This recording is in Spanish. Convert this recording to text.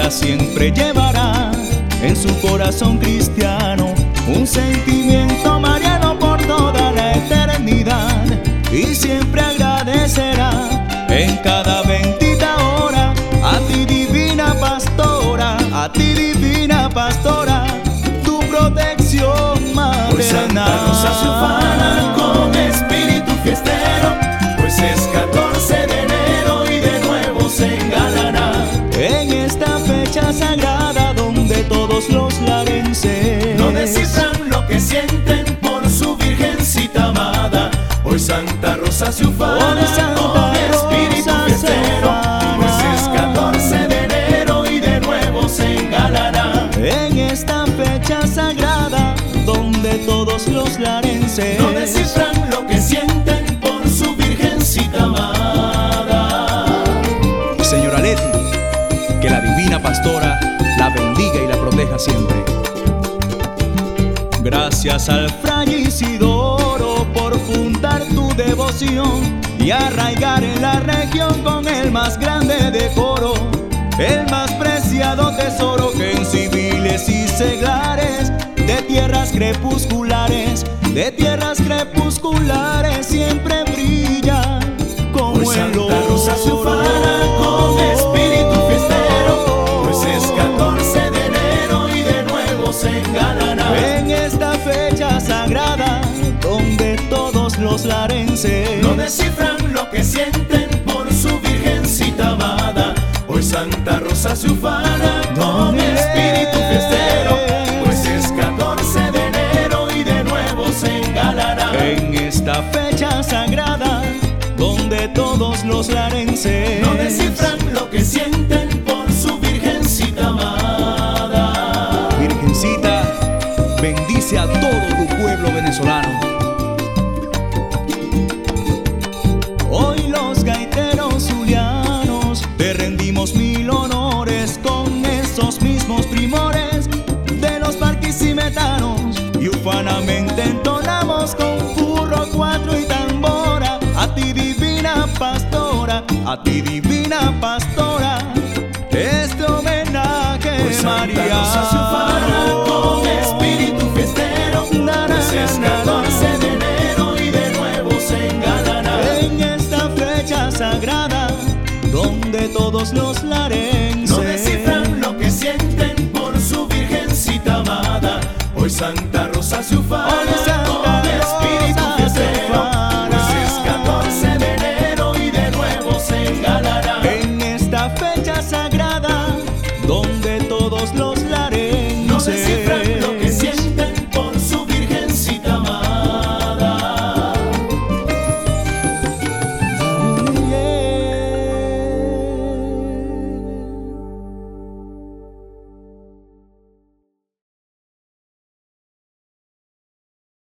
para siempre llevará en su corazón cristiano un sentimiento mariano por toda la eternidad, y siempre agradecerá en cada bendita hora a ti divina pastora, a ti divina pastora, tu protección materna. Por Santa Rosa se ufana con espíritu fiestero, pues es 14 de enero y de nuevo se engalanará en esta fecha sagrada donde todos los larenses no descifran lo que sienten por su virgencita amada. Hoy Santa Rosa se ufana con espíritu fiestero, pues es 14 de enero y de nuevo se engalanará en esta fecha sagrada donde todos los larenses no descifran lo que sienten por su virgencita amada. Señora Leti, que la divina pastora la bendiga y la proteja siempre. Gracias al Fray Isidoro por fundar tu devoción y arraigar en la región con el más grande decoro, el más preciado tesoro que en civiles y seglares de tierras crepusculares, siempre brilla como Hoy el Santa Rosa se ufana con espíritu fiestero, pues es 14 de enero y de nuevo se engalanará en esta fecha sagrada donde todos los larenses no descifran lo que sienten por su virgencita amada. Hoy Santa Rosa se ufana con espíritu fiestero, pues es 14 de enero y de nuevo se engalanará en esta fecha sagrada donde todos los larenses no descifran lo que sienten por su virgencita amada. Virgencita, bendice a todo tu pueblo venezolano. Hoy los gaiteros zulianos te rendimos 1000 honores con esos mismos primores de los barquisimetanos, y ufanamente entonamos con furro, cuatro y tambora a ti divina pastora, a ti divina pastora, este homenaje Pues Santa María. Rosa se ufana con espíritu fiestero, pues es 14 de enero y de nuevo se engalanará En esta fecha sagrada donde todos los lares